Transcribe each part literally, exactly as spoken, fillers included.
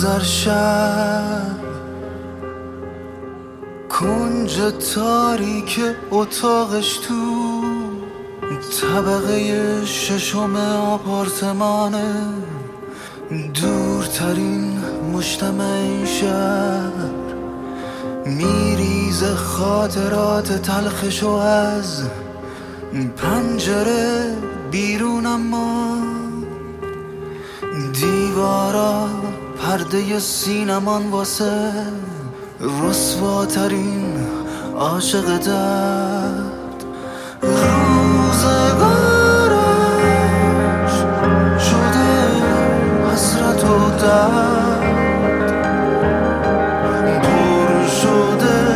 در شب کنج تاریک اتاقش تو طبقه ششم آپارتمانه، دورترین مجتمع این شهر، میریزه خاطرات تلخشو از پنجره بیرون، اما دیوارا پرده سینمان واسه رسواترین عاشق درد. روزگارش شده حسرت و درد، دور شده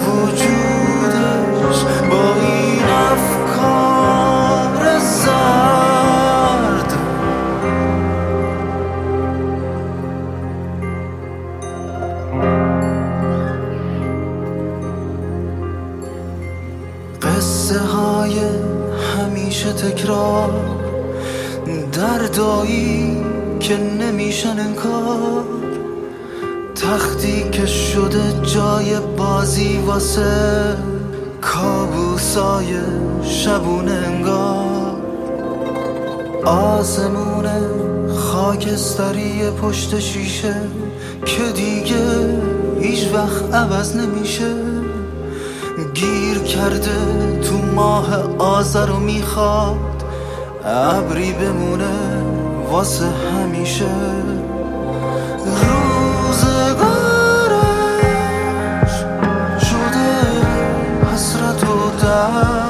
وجودش با این افکار زرد. قصه های همیشه تکرار، دردایی که نمیشن انکار، تختی که شده جای بازی واسه کابوسای شبونه انگار. آسمون خاکستری پشت شیشه که دیگه هیچ وقت عوض نمیشه، گیر کرده تو ماه آذر و میخواد ابری بمونه واسه همیشه. روزگارش شده حسرت و درد،